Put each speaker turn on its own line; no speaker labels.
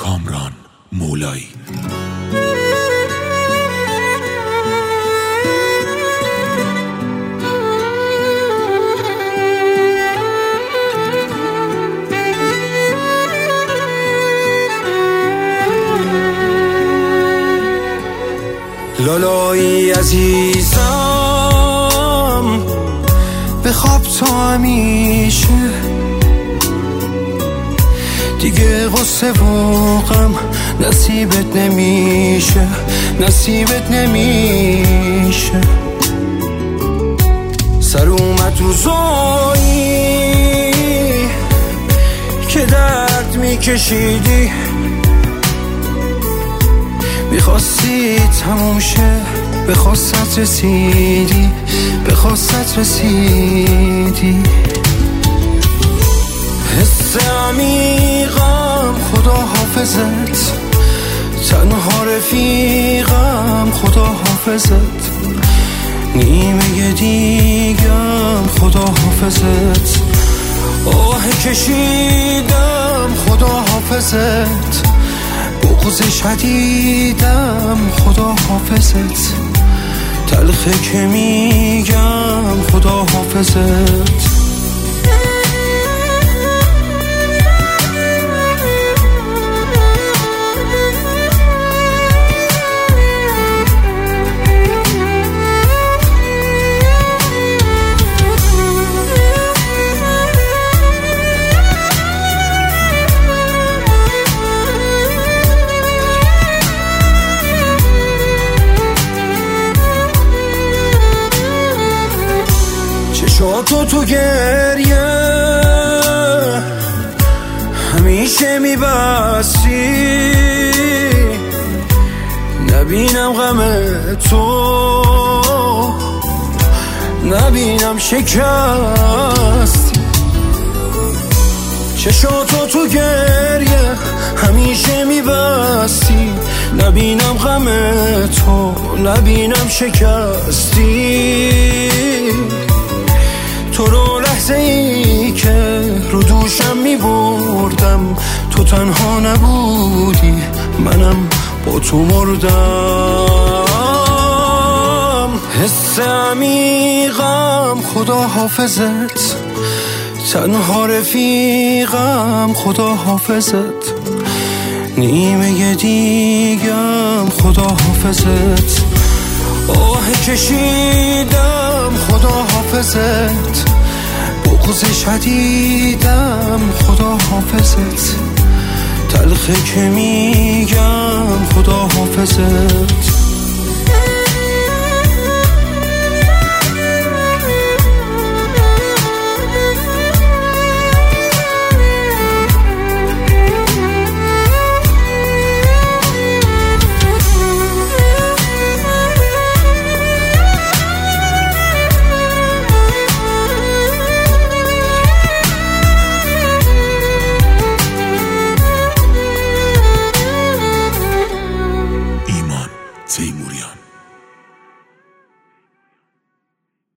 کامران مولایی.
لالایی عزیزم بخواب تا همیشه، دیگه غصه و غم نصیبت نمیشه، نصیبت نمیشه. سر اومد روزایی که درد میکشیدی، میخواستی تموم شه، به خواستت رسیدی، به خواستت رسیدی. حس عمیقم خدا حافظت، تنها رفیقم خدا حافظت، نیمه دیگم خدا حافظت، آه کشیدم خدا حافظت، بغض شدیدم خدا حافظت، تلخه که میگم خدا حافظت. چشاتو تو گریه همیشه میبستی، نبینم غم تو، نبینم شکستی. چشاتو تو گریه همیشه میبستی، نبینم غم تو، نبینم شکستی. تو رو لحظه ای که رو دوشم می بردم، تو تنها نبودی، منم با تو مردم. حس عمیقم خدا حافظت، تنها رفیقم خدا حافظت، نیمه دیگم خدا حافظت، آه کشیدم خدا حافظت، بغض شدیدم خدا حافظت، تلخه که میگم خدا حافظت.